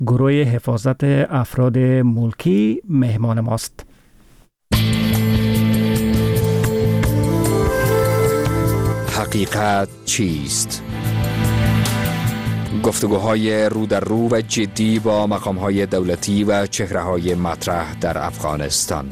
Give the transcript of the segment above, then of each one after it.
گروه حفاظت افراد ملکی مهمان ماست. حقیقت چیست؟ گفتگوهای رو در رو و جدی با مقام‌های دولتی و چهره‌های مطرح در افغانستان.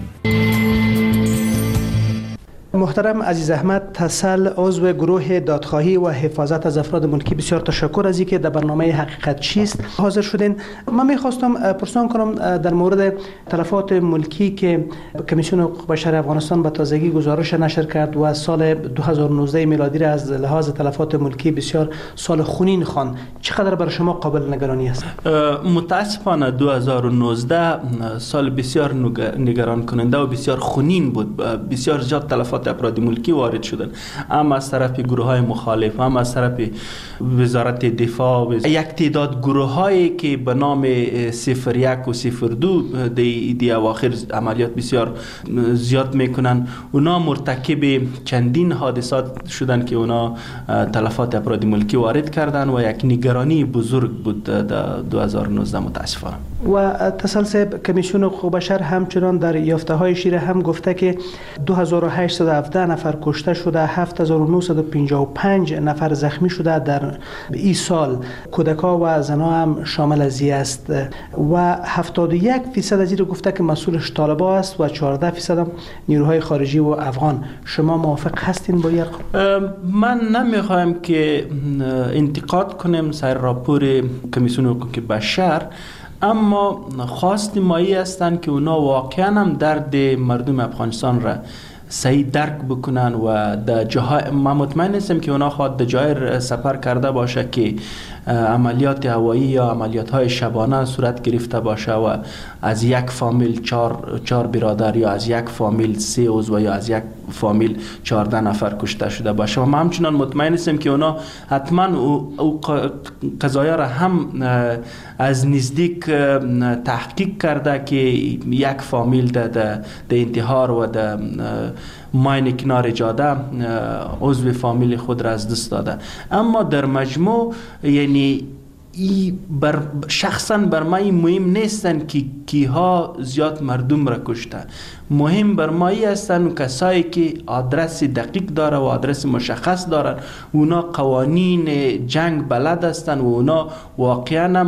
محترم عزیز احمد تسل، عضو گروه دادخواهی و حفاظت از افراد ملکی، بسیار تشکر از اینکه در برنامه حقیقت چیست حاضر شدین. من میخواستم پرسان کنم در مورد تلفات ملکی که کمیسیون حقوق بشر افغانستان به تازگی گزارش نشر کرد و سال 2019 میلادی را از لحاظ تلفات ملکی بسیار سال خونین خواند. چقدر برای شما قابل نگرانی است؟ متاسفانه 2019 سال بسیار نگران کننده و بسیار خونین بود. بسیار زیاد تلفات افراد ملکی وارد شدن، هم از طرف گروه های مخالف، هم از طرف وزارت دفاع و یک تعداد گروه هایی که به نام 01 و 02 دی اواخر عملیات بسیار زیاد میکنن. اونا مرتکب چندین حادثات شدن که اونا تلفات افراد ملکی وارد کردن و یک نگرانی بزرگ بود در 2019 متاسفانه. و تسلسل کمیسیون حقوق بشر همچنان در یافته های شیره هم گفته که 2817 نفر کشته شده، 7955 نفر زخمی شده در این سال. کودکا و زنها هم شامل از این است و 71% از این گفته که مسئولش طالبا است و 14% هم نیروهای خارجی و افغان. شما موافق هستین با این رقم؟ من نمیخوایم که انتقاد کنیم سر راپور کمیسیون حقوق بشر، اما خواست مایی هستند که اونا واقعا هم درد مردم افغانستان را صحیح درک بکنن و در جاهای، من مطمئن هستم که اونا خواهد در جای سفر کرده باشه که عملیات هوایی یا عملیات های شبانه صورت گرفته باشه و از یک فامیل 4 برادر یا از یک فامیل 3 عضو یا از یک فامیل 14 نفر کشته شده باشه. و من همچنان مطمئن هستم که اونا حتما او قضایا را هم از نزدیک تحقیق کرده که یک فامیل در انتحار و در ماین کنار جاده عضو فامیل خود را از دست داده. اما در مجموع یعنی شخصا بر ما مهم نیستن که کیها زیاد مردم را کشته. مهم بر ما هستن کسایی که آدرس دقیق داره و آدرس مشخص دارن. اونا قوانین جنگ بلد هستن و اونا واقعا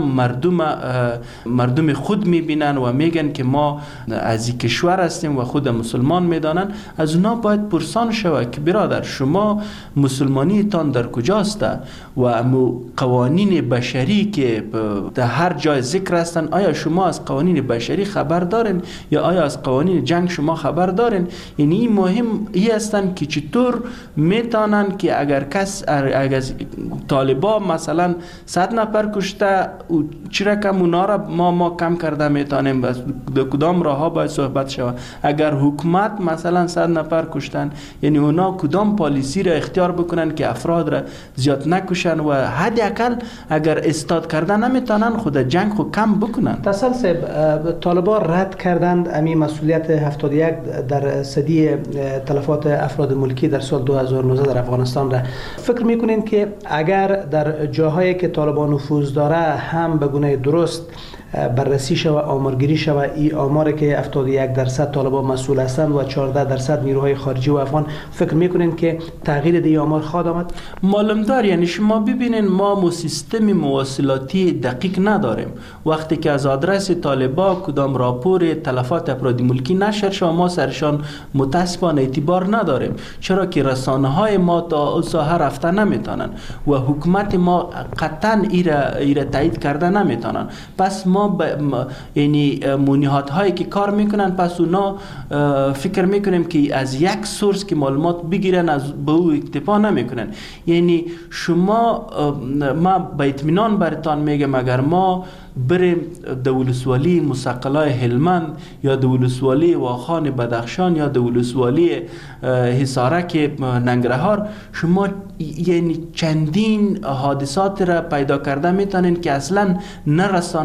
مردم خود میبینن و میگن که ما از این کشور هستیم و خود مسلمان میدانن. از اونا باید پرسان شود که برادر شما مسلمانی تان در کجاست و قوانین بشری که در هر جای ذکر هستن، آیا شما از قوانین بشری خبر دارین یا آیا از قوانین جنگ شما خبر دارین؟ یعنی این مهم ای هستن که چطور میتونن که اگر طالبا مثلا 100 نفر کشته چرا کم اونا را ما کم کرده میتونیم، در کدام راه ها باید صحبت شود. اگر حکومت مثلا 100 نفر کشتن، یعنی اونا کدام پالیسی را اختیار بکنن که افراد را زیاد نکشن و حداقل اگر استاد کردن نمیتونن خود جنگ خود کم بکنن. تسلسل طالبا رد کردند امی مسئولیت 71 در صدی تلفات افراد ملکی در سال 2019 در افغانستان را. فکر میکنین که اگر در جاهایی که طالبان نفوذ داره هم به گونه درست بررسی شود، آمارگیری شود، این آماری که 71% طالبان مسئول هستند و 14% نیروهای خارجی و افغان، فکر میکنین که تغییر دی آمار خواهد آمد؟ معلوم دار. یعنی شما ببینین ما سیستم مواصلاتی دقیق نداریم. وقتی که از آدرس طالبا کدام راپور تلفات افراد ملکی نشر شما ما سرشان متاسفانه اعتبار نداریم، چرا که رسانه های ما تا هر رفته نمیتونن و حکومت ما قطعا ایره تایید کرده نمیتونن. پس ما یعنی مونیهات هایی که کار میکنن، پس اونا فکر میکنیم که از یک سورس که معلومات بگیرن از به او اکتفا نمیکنن. یعنی شما ما با اطمینان برتان میگم اگر ما بریم دولسوالی مسقلای هلمند یا دولسوالی واخان بدخشان یا دولسوالی حصارک ننگرهار، شما یعنی چندین حادثات را پیدا کرده میتونین که اصلا نه رسانه‌های داخلی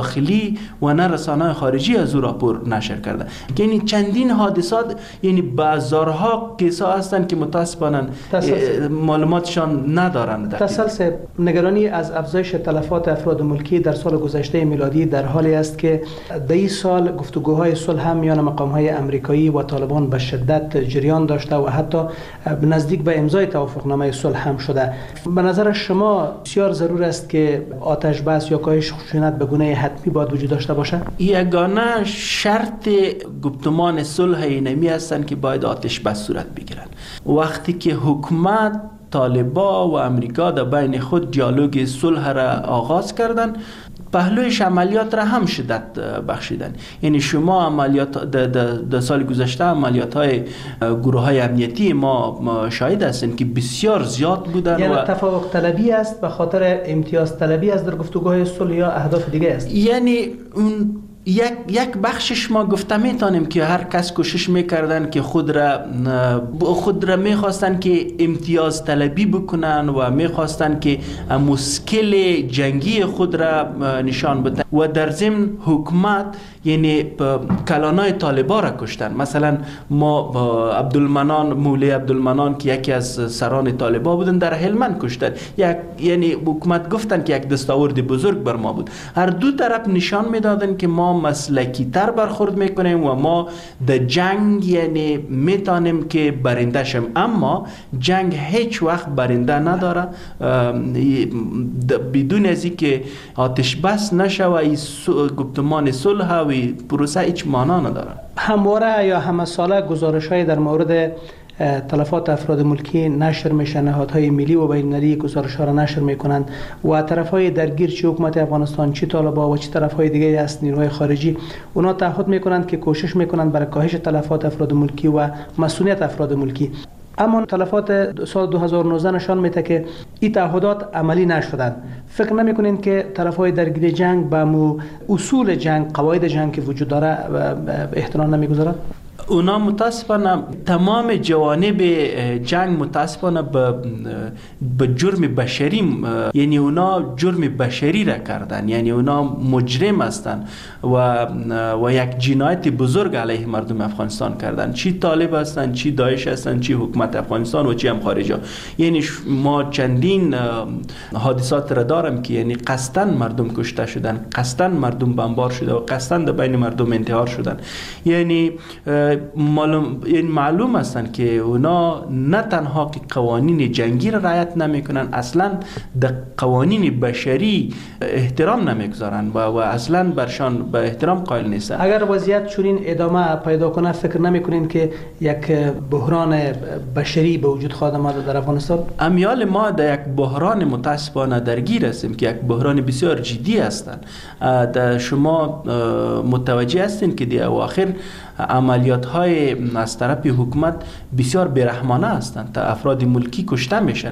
داخلی و نه رسانه‌های خارجی از او راپور نشر کرده. یعنی چندین حادثات، یعنی بازارها کیسا هستند که متاسفانه معلوماتشان ندارند. تسلسل نگرانی از افزایش تلفات افراد ملکی در سال گذشته میلادی در حالی است که در این سال گفتگوهای صلح هم میان مقام‌های امریکایی و طالبان به شدت جریان داشته و حتی نزدیک به امضای توافقنامه صلح هم شده. به نظر شما بسیار ضرور است که آتش بس یا کاهش خشونت به گونه حتمی باید وجود داشته باشه؟ یگانه شرط گفتمان صلح اینمی هستند که باید آتش بس صورت بگیرن. وقتی که حکومت، طالبا و امریکا در بین خود دیالوگ صلح را آغاز کردن، پهلویش عملیات را هم شدت بخشیدن. یعنی شما عملیات در سال گذشته عملیات های گروه های امنیتی ما شاهد هستیم که بسیار زیاد بودن. یعنی تفاوق طلبی است به خاطر امتیاز طلبی است در گفتگوهای صلح یا اهداف دیگه است؟ یعنی اون یک بخشش ما گفته میتونیم که هر کس کوشش میکردن که خود را میخواستن که امتیاز طلبی بکنن و میخواستن که مشکل جنگی خود را نشان بدن و در ضمن حکومت یعنی کلانای طالبا را کشتن. مثلا ما عبدالمنان، مولی عبدالمنان که یکی از سران طالبا بودن، در هلمند کشتن. یعنی حکومت گفتن که یک دستاورد بزرگ بر ما بود. هر دو طرف نشان میدادن که ما مسلکی تر برخورد میکنیم و ما در جنگ یعنی میتونیم که برنده شیم، اما جنگ هیچ وقت برنده نداره بدون از اینکه آتش بس نشه و گفتمان صلح و پروسه هیچ معنا نداره. همواره یا همه ساله گزارش‌های در مورد تلفات افراد ملکی نشر میشن، نهادهای ملی و بین‌المللی گزارش‌ها را نشر میکنند و طرفهای درگیر چه حکومت افغانستان، چه طالبان و چه طرفهای دیگه از نیروهای خارجی، اونا تعهد میکنند که کوشش میکنند برای کاهش تلفات افراد ملکی و مسئولیت افراد ملکی. اما تلفات سال 2019 نشان میده که این تعهدات عملی نشدند. فکر نمیکنین که طرفهای درگیر جنگ به اصول جنگ، قواعد جنگ که وجود داره احترام نمیگذارند؟ اونا متاسفانه تمام جوانب جنگ متاسفانه به جرم بشری، یعنی اونا جرم بشری را کردن، یعنی اونا مجرم هستند و یک جنایت بزرگ علیه مردم افغانستان کردن. چی طالب هستند، چی داعش هستند، چی حکومت افغانستان و چی هم خارجی. یعنی ما چندین حادثات را دارم که یعنی قصداً مردم کشته شدن، قصداً مردم بمبار شده و قصداً در بین مردم انتحار شدن. یعنی معلوم هستند که اونا نه تنها که قوانین جنگی را رعایت نمیکنن، اصلا در قوانین بشری احترام نمیگذارن و اصلا برشان به احترام قائل نیستن. اگر وضعیت چنین ادامه پیدا کنه، فکر نمیکنین که یک بحران بشری به وجود خواهد آمد در افغانستان؟ امیال ما در یک بحران متاسفانه درگیر هستیم که یک بحران بسیار جدی هستند. شما متوجه هستین که در اواخر عملیات های از طرف حکومت بسیار بیرحمانه هستند. افراد ملکی کشته میشن،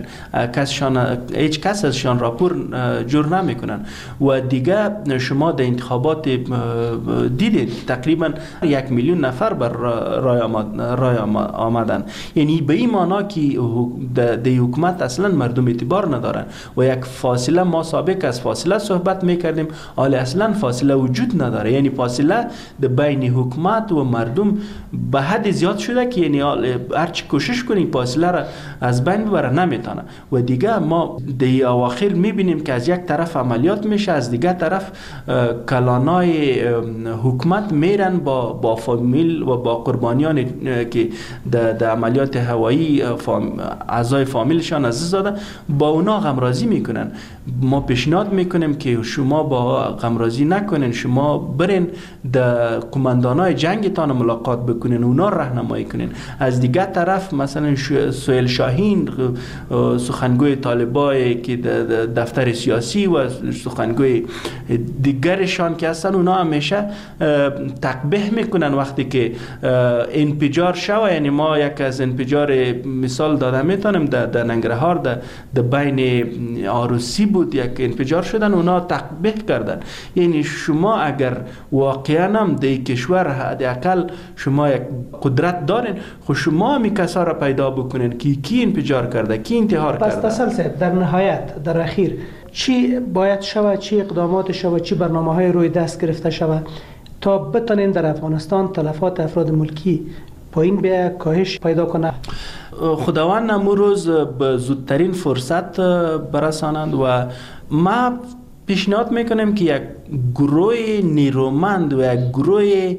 هیچ کس ازشان راپور جور نمیکنن و دیگه شما در انتخابات دیدید تقریبا 1 میلیون نفر بر رای آمدن. یعنی به این معنا که در حکومت اصلا مردم اعتبار ندارن و یک فاصله، ما سابق از فاصله صحبت میکردیم، حالا اصلا فاصله وجود نداره. یعنی فاصله در بین حکومت و مردم به حد زیاد شده که یعنی هرچی کوشش کنی فاصله را از بین ببره نمیتونه. و دیگه ما در اواخر میبینیم که از یک طرف عملیات میشه، از دیگه طرف کلانای حکومت میرن با فامیل و با قربانیان که در عملیات هوایی اعضای فامیلشان عزیز دادن، با اونا غمرازی میکنن. ما پیشنهاد میکنیم که شما با غمرازی نکنین، شما برین در قماندانای جنگتان ملاقات بکنین، اونا راهنمایی کنین. از دیگه طرف مثلا سهیل شاهین سخنگوی طالبای که دفتر سیاسی و سخنگوی دیگرشان که هستن، اونا همیشه تقبیح میکنن وقتی که انفجار شوه. یعنی ما یک از انفجار مثال داده میتونم در ننگرهار در بین عروسی بود، یک انفجار شدن، اونا تقبیح کردن. یعنی شما اگر واقعا هم در کشور حداقل شما یک قدرت دارین، خب شما همی کسا را پیدا بکنین که کی انفجار کرده، کی انتحار کرده. پس تسلسل در نهایت در اخیر چی باید شود، چی اقدامات شود، چی برنامه‌های روی دست گرفته شود تا بتونیم در افغانستان تلفات افراد ملکی پایین به کاهش پیدا کنه؟ خداوند امروز به زودترین فرصت برسانند و ما پیشنهاد میکنیم که یک گروه نیرومند و یک گروه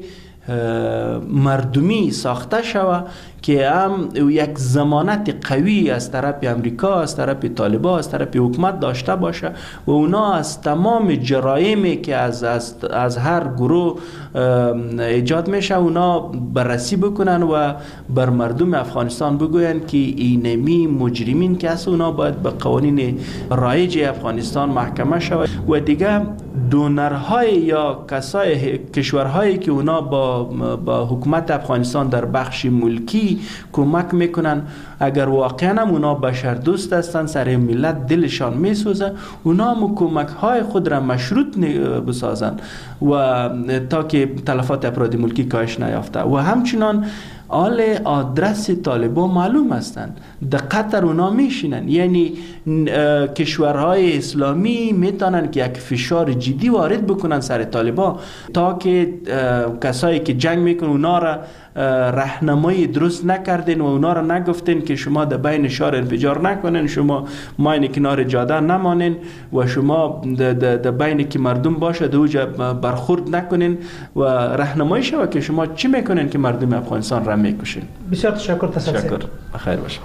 مردمی ساخته شود که هم یک ضمانت قوی از طرف امریکا، از طرف طالبان، از طرف حکومت داشته باشه و اونا از تمام جرایمی که از هر گروه ایجاد میشه اونا بررسی بکنن و بر مردم افغانستان بگوین که اینمی مجرمین که از اونا باید به قوانین رایج افغانستان محکمه شود و دیگه دونرهای یا کشورهایی که اونا با حکومت افغانستان در بخش ملکی کمک میکنن، اگر واقعا هم اونا بشر دوست هستن، سر ملت دلشان میسوزه، اونا هم کمک های خود را مشروط بسازن و تا که تلفات افراد ملکی کاهش نیافته. و همچنان آل آدرس طالبان معلوم هستند، دقت در اونا میشینن، یعنی کشورهای اسلامی میتونن که یک فشار جدی وارد بکنن سر طالبان تا که کسایی که جنگ میکنن اونا را راهنمایی درست نکردین و اونا را نگفتین که شما در بین شهر انفجار نکنین، شما ماین کنار جاده نمانین و شما در بین که مردم باشه در اوجا برخورد نکنین و راهنمایی شود که شما چی میکنین که مردم افغانستان را میکشین. بسیار تشکر. تشکر. بخیر باشه.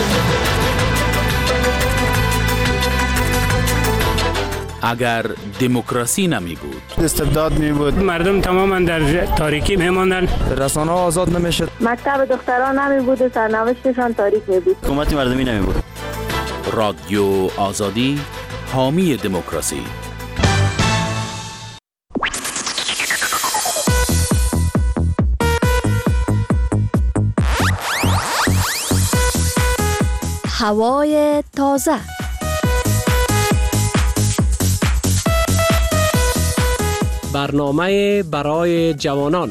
اگر دموکراسی نمی بود، استبداد می بود، مردم تماما در تاریکی می ماندن، رسانه ها آزاد نمی شد، مکتب دختران نمی بود و سرنوشتشان تاریک می بود، حکومت مردمی نمی بود. رادیو آزادی، حامی دموکراسی. هوای تازه. برنامه برای جوانان.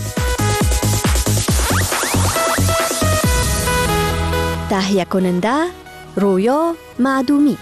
تهیه کننده رویا معدومی.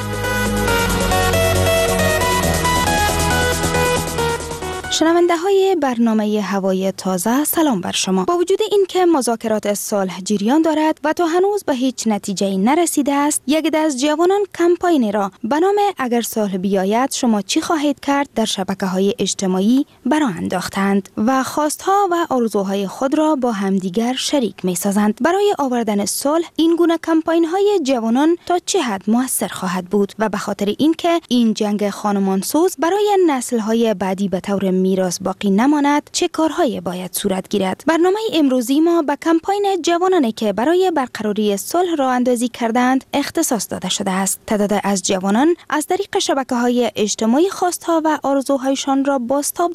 شنونده های برنامه هوای تازه، سلام بر شما. با وجود این که مذاکرات صلح جریان دارد و تا هنوز به هیچ نتیجه نرسیده است، یک عده از جوانان کمپاین را به نام اگر صلح بیاید شما چی خواهید کرد در شبکه‌های اجتماعی برآ انداختند و خواستها و آرزوهای خود را با همدیگر شریک می‌سازند. برای آوردن صلح این گونه کمپاین‌های جوانان تا چه حد مؤثر خواهد بود و به خاطر اینکه این جنگ خانمانسوز برای نسل‌های بعدی به طور میراث باقی نماند، چه کارهایی باید صورت گیرد؟ برنامه امروزی ما به کمپاین جوانانی که برای برقراری صلح راه اندازی کردند اختصاص داده شده است. تعداد از جوانان از طریق شبکه‌های اجتماعی خواستها و آرزوهایشان را بازتاب